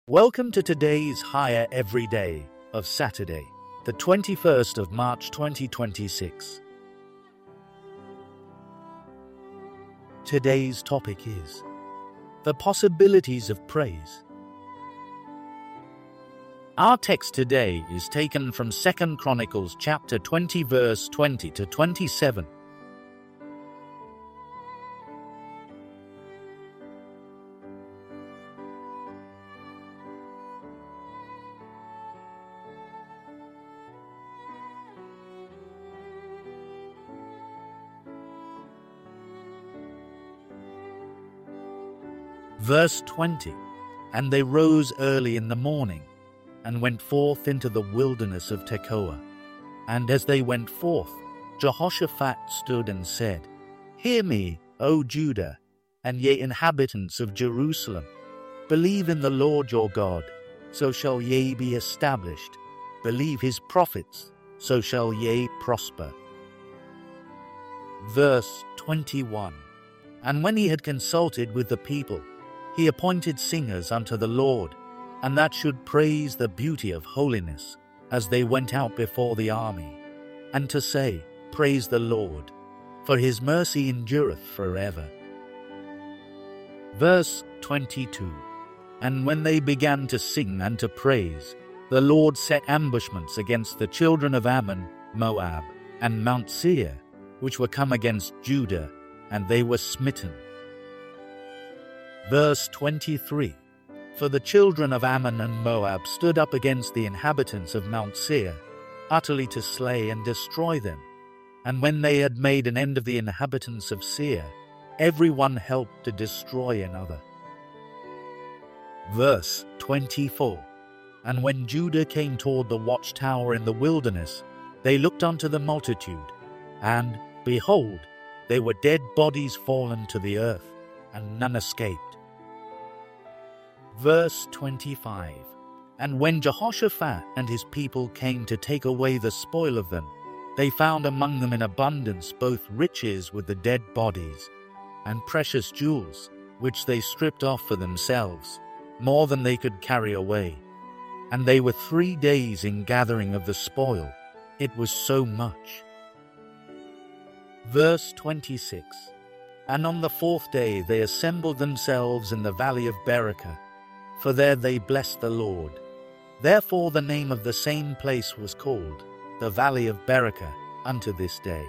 Welcome to today's Higher Every Day of Saturday, the 21st of March 2026. Today's topic is the possibilities of praise. Our text today is taken from 2 Chronicles chapter 20 verse 20 to 27. Verse 20, And they rose early in the morning, and went forth into the wilderness of Tekoa. And as they went forth, Jehoshaphat stood and said, Hear me, O Judah, and ye inhabitants of Jerusalem. Believe in the Lord your God, so shall ye be established. Believe his prophets, so shall ye prosper. Verse 21, And when he had consulted with the people, he appointed singers unto the Lord, and that should praise the beauty of holiness, as they went out before the army, and to say, Praise the Lord, for his mercy endureth forever. Verse 22, And when they began to sing and to praise, the Lord set ambushments against the children of Ammon, Moab, and Mount Seir, which were come against Judah, and they were smitten. Verse 23, For the children of Ammon and Moab stood up against the inhabitants of Mount Seir, utterly to slay and destroy them. And when they had made an end of the inhabitants of Seir, every one helped to destroy another. Verse 24, And when Judah came toward the watchtower in the wilderness, they looked unto the multitude, and, behold, they were dead bodies fallen to the earth, and none escaped. Verse 25, And when Jehoshaphat and his people came to take away the spoil of them, they found among them in abundance both riches with the dead bodies, and precious jewels, which they stripped off for themselves, more than they could carry away. And they were 3 days in gathering of the spoil, it was so much. Verse 26, And on the 4th day they assembled themselves in the valley of Berachah, for there they blessed the Lord. Therefore the name of the same place was called the Valley of Berachah unto this day.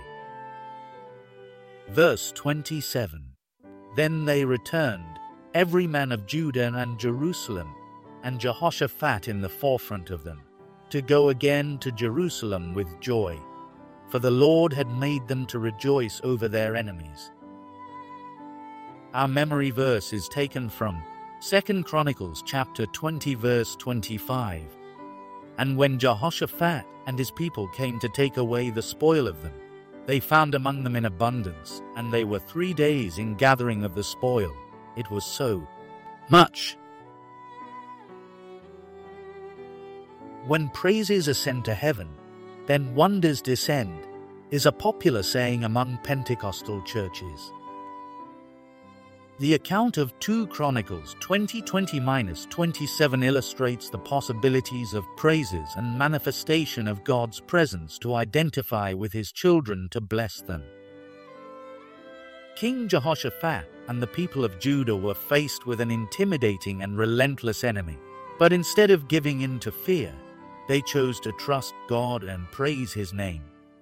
Verse 27, Then they returned, every man of Judah and Jerusalem, and Jehoshaphat in the forefront of them, to go again to Jerusalem with joy, for the Lord had made them to rejoice over their enemies. Our memory verse is taken from 2 Chronicles chapter 20 verse 25. And when Jehoshaphat and his people came to take away the spoil of them, they found among them in abundance, and they were 3 days in gathering of the spoil, it was so much. When praises ascend to heaven, then wonders descend, is a popular saying among Pentecostal churches. The account of 2 Chronicles 20:20-27 illustrates the possibilities of praises and manifestation of God's presence to identify with his children to bless them. King Jehoshaphat and the people of Judah were faced with an intimidating and relentless enemy, but instead of giving in to fear, they chose to trust God and praise his name.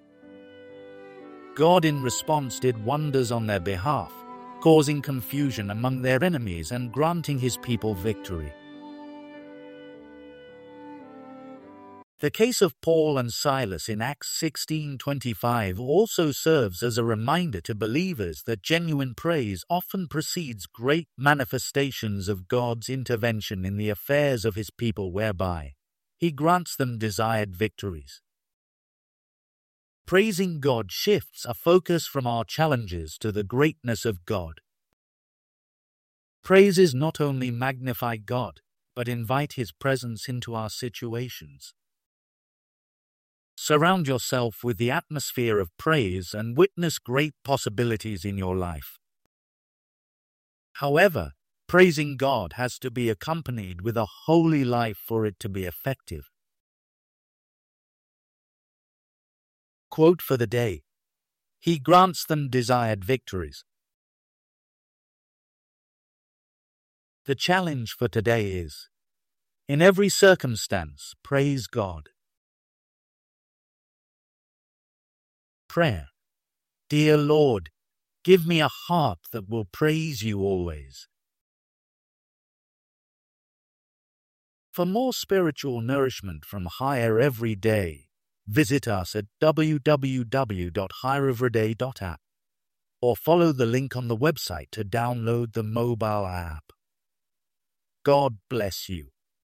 God in response did wonders on their behalf, causing confusion among their enemies and granting his people victory. The case of Paul and Silas in Acts 16:25 also serves as a reminder to believers that genuine praise often precedes great manifestations of God's intervention in the affairs of his people, whereby he grants them desired victories. Praising God shifts our focus from our challenges to the greatness of God. Praises not only magnify God, but invite his presence into our situations. Surround yourself with the atmosphere of praise and witness great possibilities in your life. However, Praising God has to be accompanied with a holy life for it to be effective. Quote for the day: He grants them desired victories. The challenge for today is, in every circumstance, praise God. Prayer. Dear Lord, give me a heart that will praise you always. For more spiritual nourishment from Higher Every Day, visit us at www.highereveryday.app or follow the link on the website to download the mobile app. God bless you.